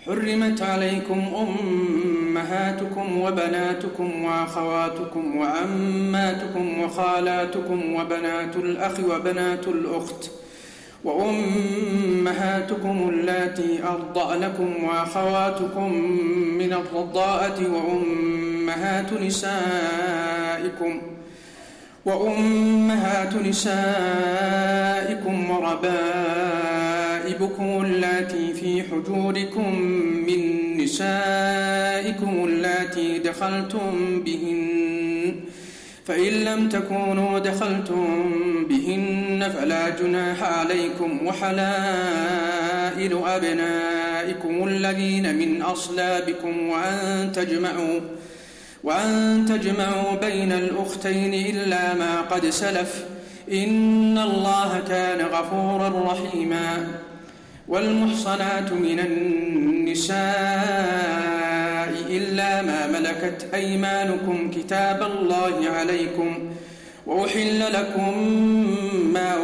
حرمت عليكم أمهاتكم وبناتكم وأخواتكم وعماتكم وخالاتكم وبنات الأخ وبنات الأخت وأمهاتكم اللاتي أرضعنكم وأخواتكم من الرضاعة وأمهات نسائكم وربائبكم اللاتي في حجوركم من نسائكم اللاتي دخلتم بهن، فإن لم تكونوا دخلتم بهن فلا جناح عليكم، وحلائل أبنائكم الذين من أصلابكم وأن تجمعوا بين الأختين إلا ما قد سلف، إن الله كان غفورا رحيما. والمحصنات من النساء إلا ما ملكت أيمانكم كتاب الله عليكم، وأحل لكم ما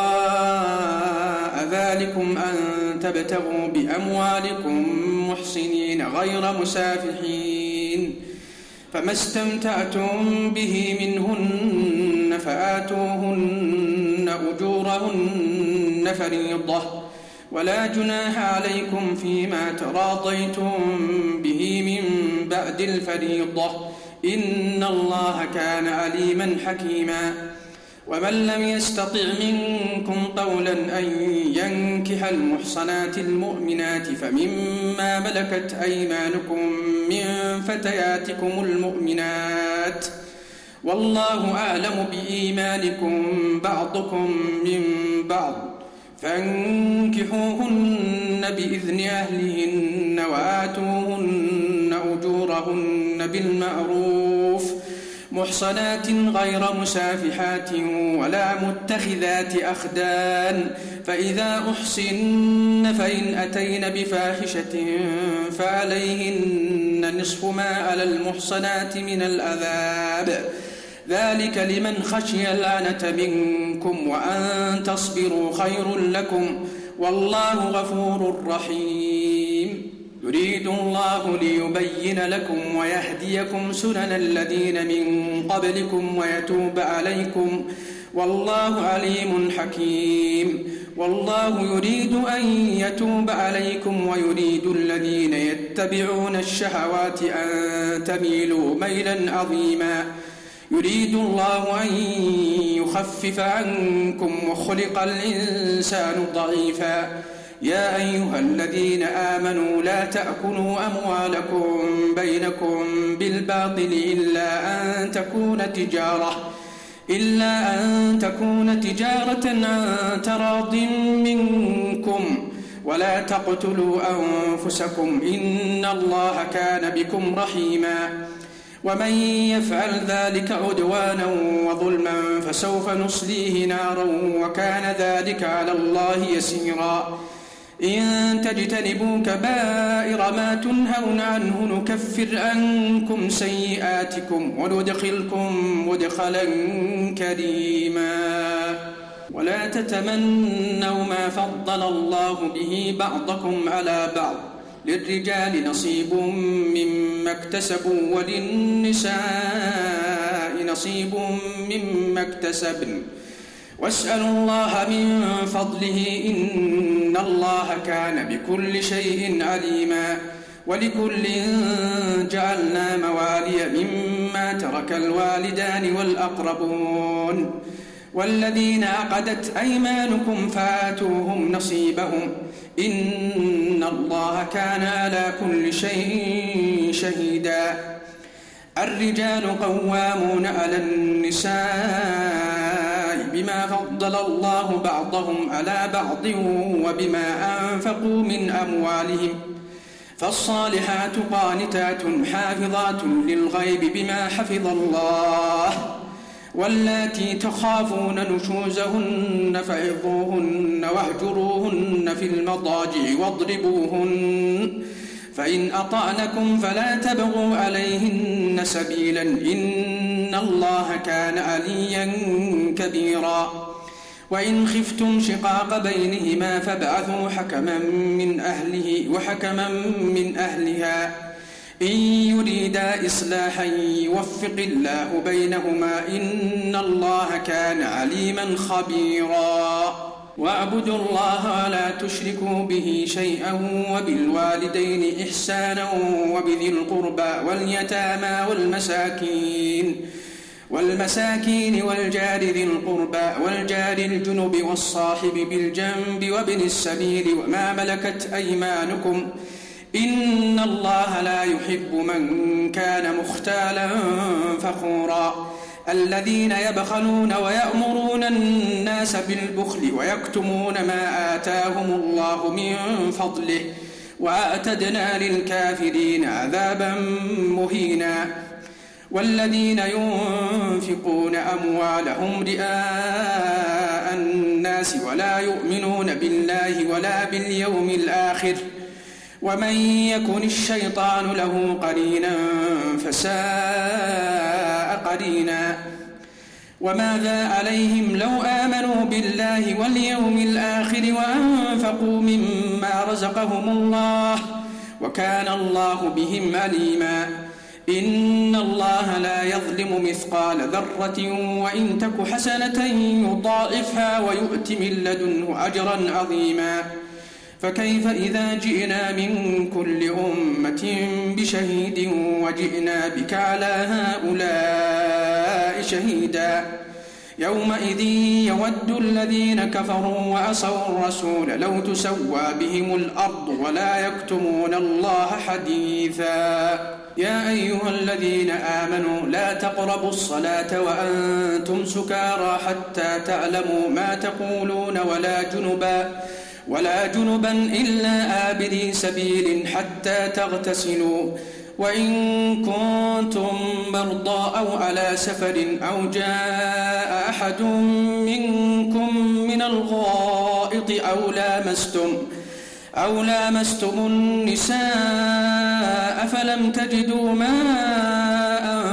وراء ذلكم أن تبتغوا بأموالكم محصنين غير مسافحين، فما استمتعتم به منهن فآتوهن أجورهن فريضة، ولا جناح عليكم فيما تراضيتم به من بعد الفريضة، إن الله كان عليما حكيما. ومن لم يستطع منكم قولا أن ينكح المحصنات المؤمنات فمما ملكت أيمانكم من فتياتكم المؤمنات، والله أعلم بإيمانكم بعضكم من بعض، فانكحوهن بإذن أهلهن وآتوهن أجورهن بالمعروف محصنات غير مسافحات ولا متخذات أخدان، فإذا أحصن فإن أتين بفاحشة فعليهن نصف ما على المحصنات من العذاب، ذلك لمن خشي العنة منكم، وأن تصبروا خير لكم، والله غفور رحيم. يريد الله ليبين لكم ويهديكم سنن الذين من قبلكم ويتوب عليكم، والله عليم حكيم. والله يريد أن يتوب عليكم ويريد الذين يتبعون الشهوات أن تميلوا ميلا عظيما. يريد الله أن يخفف عنكم وخلق الإنسان ضعيفا. يا أيها الذين آمنوا لا تأكلوا أموالكم بينكم بالباطل إلا أن تكون تجارة عن تراض منكم، ولا تقتلوا أنفسكم إن الله كان بكم رحيما. ومن يفعل ذلك عدوانا وظلما فسوف نصليه نارا وكان ذلك على الله يسيرا. إن تجتنبوا كبائر ما تنهون عنه نكفر عنكم سيئاتكم وندخلكم مدخلا كريما. ولا تتمنوا ما فضل الله به بعضكم على بعض، للرجال نصيب مما اكتسبوا وللنساء نصيب مما اكتسبن، واسألوا الله من فضله إن الله كان بكل شيء عليما. ولكل جعلنا موالي مما ترك الوالدان والأقربون، والذين عقدت أيمانكم فآتوهم نصيبهم إن الله كان على كل شيء شهيدا. الرجال قوامون على النساء بما فضل الله بعضهم على بعض وبما أنفقوا من أموالهم، فالصالحات قانتات حافظات للغيب بما حفظ الله. واللاتي تخافون نشوزهن فعظوهن واهجروهن في المضاجع واضربوهن، فإن أطعنكم فلا تبغوا عليهن سبيلا إن الله كان عليا كبيرا. وإن خفتم شقاق بينهما فابعثوا حكما من أهله وحكما من أهلها إن يريدا إصلاحا يوفق الله بينهما إن الله كان عليما خبيرا واعبدوا الله ولا تشركوا به شيئا وبالوالدين إحسانا وبذي القربى واليتامى والمساكين والجار ذي القربى والجار الجنب والصاحب بالجنب وابن السبيل وما ملكت أيمانكم إن الله لا يحب من كان مختالا فخورا الذين يبخلون ويأمرون الناس بالبخل ويكتمون ما آتاهم الله من فضله وأعتدنا للكافرين عذابا مهينا والذين ينفقون أموالهم رئاء الناس ولا يؤمنون بالله ولا باليوم الآخر ومن يكن الشيطان له قرينا فساء قرينا وماذا عليهم لو آمنوا بالله واليوم الآخر وأنفقوا مما رزقهم الله وكان الله بهم عليما إن الله لا يظلم مثقال ذرة وإن تك حسنة يضاعفها ويؤت من لدنه أجرا عظيما فكيف إذا جئنا من كل أمة بشهيد وجئنا بك على هؤلاء شهيدا يومئذ يود الذين كفروا وعصوا الرسول لو تسوى بهم الأرض ولا يكتمون الله حديثا يا أيها الذين آمنوا لا تقربوا الصلاة وأنتم سكارى حتى تعلموا ما تقولون ولا جنبا إلا آبري سبيل حتى تغتسلوا وإن كنتم مرضى أو على سفر أو جاء أحد منكم من الغائط أو لامستم النساء فلم تجدوا ماء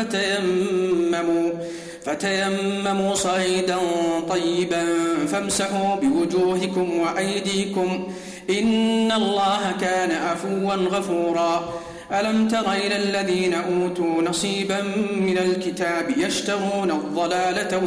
فتيمموا صعيدا طيبا فامسحوا بوجوهكم وأيديكم إن الله كان عفوا غفورا ألم تر إلى الذين أوتوا نصيبا من الكتاب يشترون الضلالة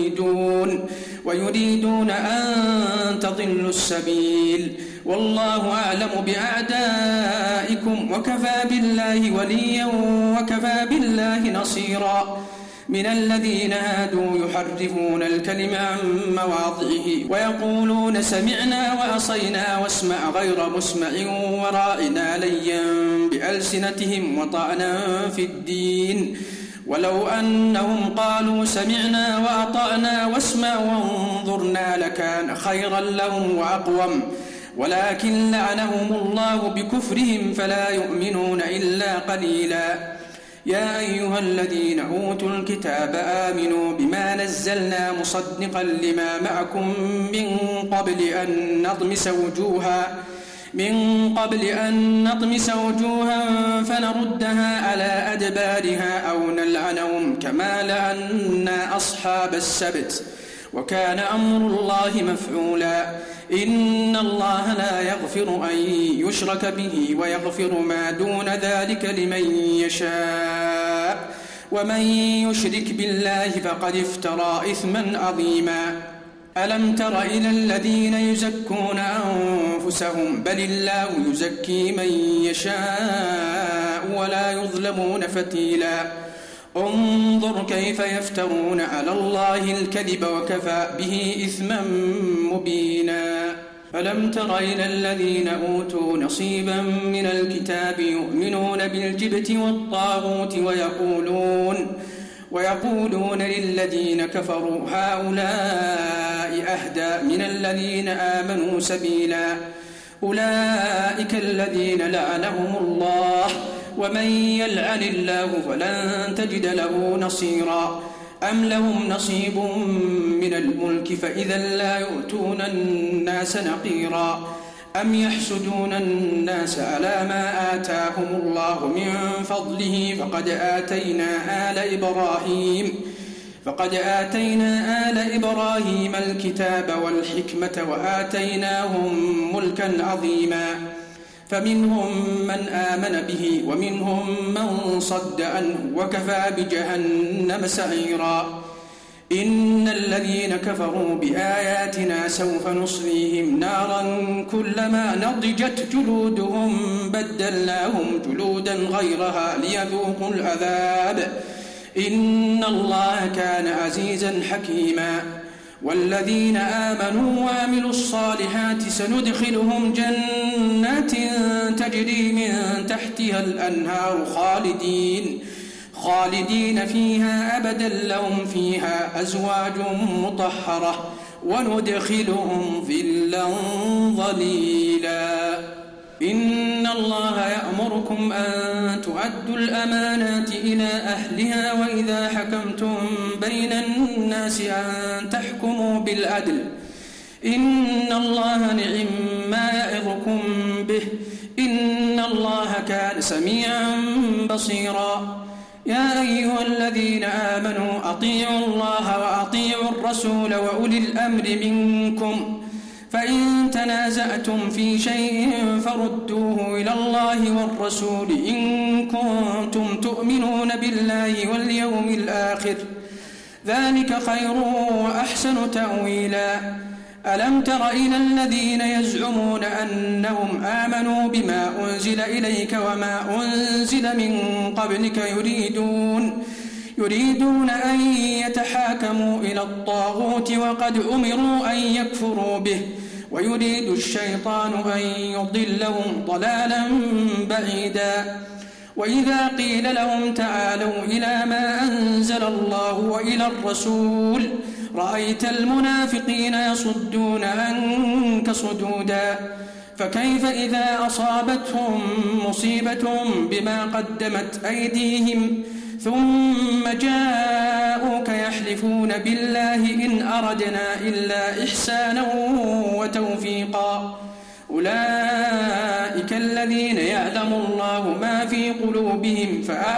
ويريدون أن تضلوا السبيل والله أعلم بأعدائكم وكفى بالله وليا وكفى بالله نصيرا من الذين هادوا يحرفون الكلم عن مواضعه ويقولون سمعنا وعصينا واسمع غير مسمع ورائنا ليا بألسنتهم وطعنا في الدين ولو أنهم قالوا سمعنا وأطعنا واسمع وانظرنا لكان خيرا لهم وأقوم ولكن لعنهم الله بكفرهم فلا يؤمنون إلا قليلا يا أيها الذين أوتوا الكتاب آمنوا بما نزلنا مصدقا لما معكم من قبل أن نطمس وجوها فنردها على أدبارها أو نلعنهم كما لعنا أصحاب السبت وكان أمر الله مفعولا إن الله لا يغفر أن يشرك به ويغفر ما دون ذلك لمن يشاء ومن يشرك بالله فقد افترى إثما عظيما ألم تر إلى الذين يزكون أنفسهم بل الله يزكي من يشاء ولا يظلمون فتيلا انظر كيف يفترون على الله الكذب وكفى به إثما مبينا ألم تر إلى الذين أوتوا نصيبا من الكتاب يؤمنون بالجبت والطاغوت ويقولون للذين كفروا هؤلاء أهدى من الذين آمنوا سبيلا أولئك الذين لعنهم الله ومن يلعن الله فلن تجد له نصيرا أم لهم نصيب من الملك فإذا لا يؤتون الناس نقيرا أم يحسدون الناس على ما آتاهم الله من فضله فقد آتينا فقد آتينا آل إبراهيم الكتاب والحكمة وآتيناهم ملكا عظيما فمنهم من آمن به ومنهم من صد عنه وكفى بجهنم سعيرا إن الذين كفروا بآياتنا سوف نصليهم نارا كلما نضجت جلودهم بدلناهم جلودا غيرها ليذوقوا العذاب إن الله كان عزيزا حكيما والذين آمنوا وعملوا الصالحات سندخلهم جنات تجري من تحتها الأنهار خالدين فيها أبدا لهم فيها أزواج مطهرة وندخلهم ظلا ظليلا إن الله يأمركم أن تؤدوا الأمانات إلى أهلها وإذا حكمتم بين الناس أن تحكموا بالعدل إن الله نعم ما يعظكم به إن الله كان سميعا بصيرا يا أيها الذين آمنوا أطيعوا الله وأطيعوا الرسول وأولي الأمر منكم فإن تنازعتم في شيء فردوه إلى الله والرسول إن كنتم تؤمنون بالله واليوم الآخر ذلك خير وأحسن تأويلا ألم تر إلى الذين يزعمون أنهم آمنوا بما أنزل إليك وما أنزل من قبلك يريدون أن يتحاكموا إلى الطاغوت وقد أمروا أن يكفروا به ويريد الشيطان أن يضلهم ضلالا بعيدا وإذا قيل لهم تعالوا إلى ما أنزل الله وإلى الرسول رأيت المنافقين يصدون عنك صدودا فكيف إذا أصابتهم مصيبة بما قدمت أيديهم ثم جاءوك يحلفون بالله إن أردنا إلا إحسانا وتوفيقا أولئك الذين يعلم الله ما في قلوبهم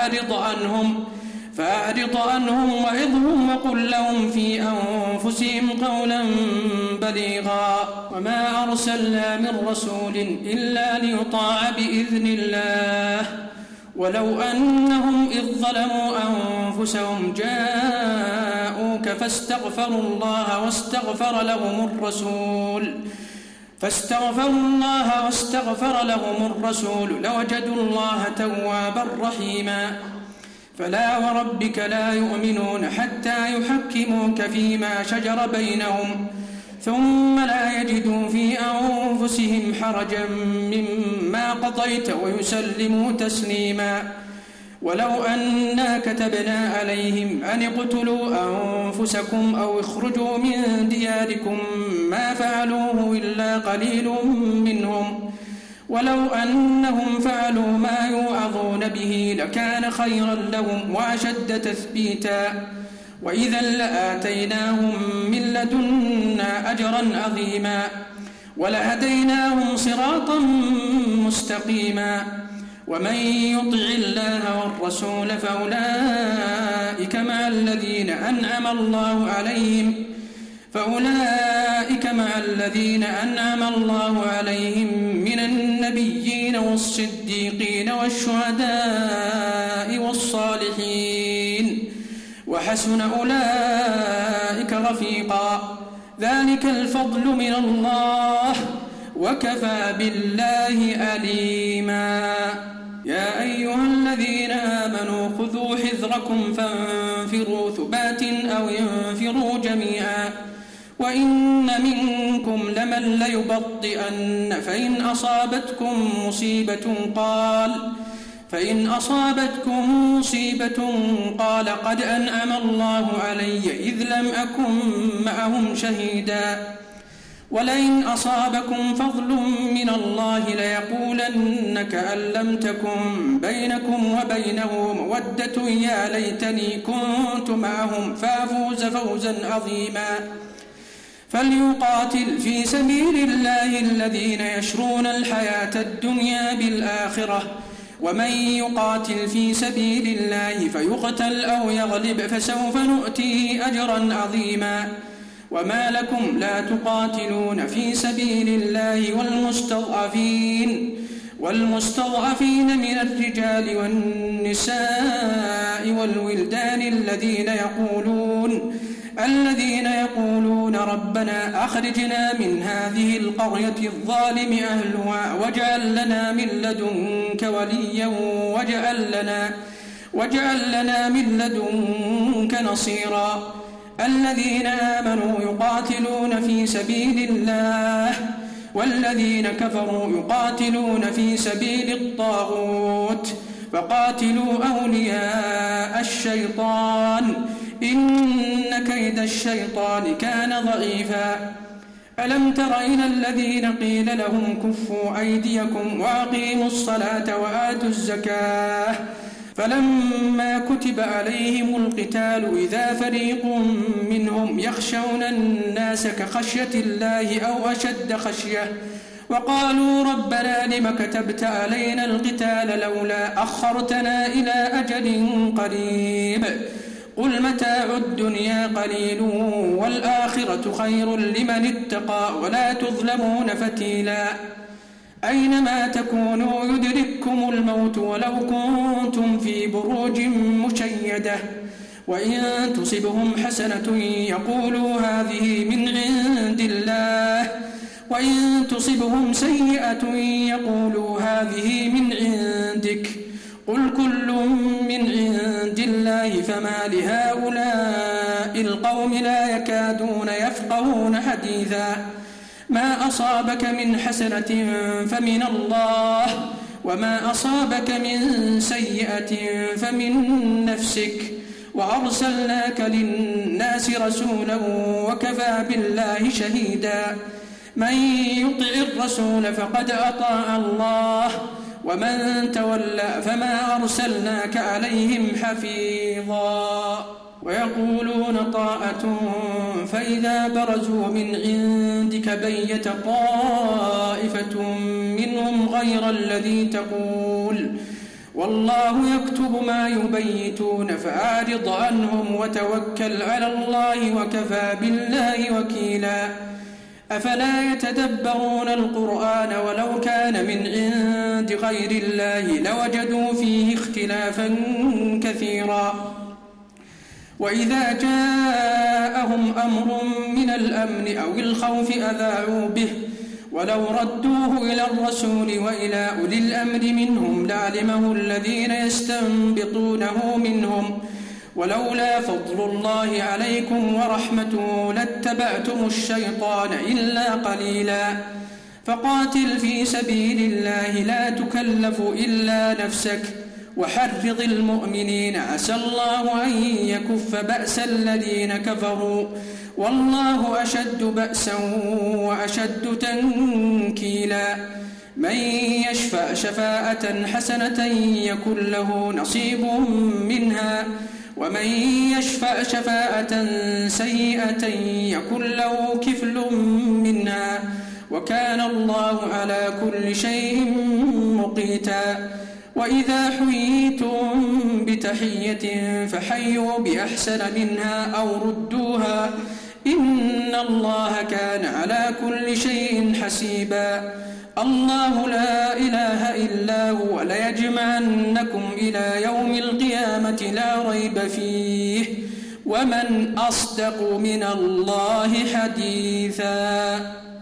فأعرض عنهم وعظهم وقل لهم في أنفسهم قولا بليغا وما أرسلنا من رسول إلا ليطاع بإذن الله ولو أنهم إذ ظلموا أنفسهم جاءوك فاستغفروا الله واستغفر لهم الرسول لوجدوا الله توابا رحيما فلا وربك لا يؤمنون حتى يحكموك فيما شجر بينهم ثم لا يجدوا في أنفسهم حرجا مما قضيت ويسلموا تسليما ولو أنا كتبنا عليهم أن اقتلوا أنفسكم أو اخرجوا من دياركم ما فعلوه إلا قليل منهم ولو أنهم فعلوا ما يوعظون به لكان خيرا لهم وأشد تثبيتا وإذا لآتيناهم من لدنا أجرا عظيما ولهديناهم صراطا مستقيما ومن يطع الله والرسول فأولئك مع الذين أنعم الله عليهم من النبيين والصديقين والشهداء والصالحين وحسن أولئك رفيقا ذلك الفضل من الله وكفى بالله عليما يا أيها الذين آمنوا خذوا حذركم فانفروا ثبات أو انفروا جميعا وإن منكم لمن ليبطئن فإن أصابتكم مصيبة قال قد أنعم الله علي إذ لم أكن معهم شهيدا ولئن أصابكم فضل من الله ليقولن كأن لم تكن بينكم وبينه مودة يا ليتني كنت معهم فأفوز فوزا عظيما فليقاتل في سبيل الله الذين يشرون الحياة الدنيا بالآخرة ومن يقاتل في سبيل الله فيقتل أو يغلب فسوف نؤتيه أجرا عظيما. وما لكم لا تقاتلون في سبيل الله والمستضعفين من الرجال والنساء والولدان الذين يقولون ربنا أخرجنا من هذه القرية الظالم أهلها واجعل لنا من لدنك وليا واجعل لنا من لدنك نصيرا. الذين آمنوا يقاتلون في سبيل الله والذين كفروا يقاتلون في سبيل الطاغوت فقاتلوا أولياء الشيطان إن كيد الشيطان كان ضعيفا. ألم تر إلى الذين قيل لهم كفوا أيديكم وأقيموا الصلاة وآتوا الزكاة فلما كتب عليهم القتال إذا فريق منهم يخشون الناس كخشية الله أو أشد خشية وقالوا ربنا لم كتبت علينا القتال لولا أخرتنا إلى أجل قريب قل متاع الدنيا قليل والآخرة خير لمن اتقى ولا تظلمون فتيلا. أينما تكونوا يدرككم الموت ولو كنتم في بروج مشيدة وإن تصبهم حسنة يقولوا هذه من عند الله وإن تصبهم سيئة يقولوا هذه من عندك قل كل من عند الله فما لهؤلاء القوم لا يكادون يفقهون حديثا. ما أصابك من حسنة فمن الله وما أصابك من سيئة فمن نفسك وأرسلناك للناس رسولا وكفى بالله شهيدا. من يطع الرسول فقد أطاع الله ومن تولى فما أرسلناك عليهم حفيظا. ويقولون طاعة فإذا برزوا من عندك بيت طائفة منهم غير الذي تقول والله يكتب ما يبيتون فأعرض عنهم وتوكل على الله وكفى بالله وكيلا. أفلا يتدبرون القرآن ولو كان من عند غير الله لوجدوا فيه اختلافا كثيرا. وإذا جاءهم أمر من الأمن أو الخوف أذاعوا به ولو ردوه إلى الرسول وإلى أولي الأمر منهم لعلمه الذين يستنبطونه منهم ولولا فضل الله عليكم ورحمته لاتبعتم الشيطان إلا قليلا. فقاتل في سبيل الله لا تكلف إلا نفسك وحرض المؤمنين عسى الله أن يكف بأس الذين كفروا والله أشد بأسا وأشد تنكيلا. من يشفع شفاعة حسنة يكن له نصيب منها ومن يشفع شفاعة سيئة يكن له كفل منها وكان الله على كل شيء مقيتا. وإذا حييتم بتحية فحيوا بأحسن منها أو ردوها إن الله كان على كل شيء حسيبا. الله لا إله إلا هو ليجمعنكم إلى يوم القيامة لا ريب فيه ومن أصدق من الله حديثا.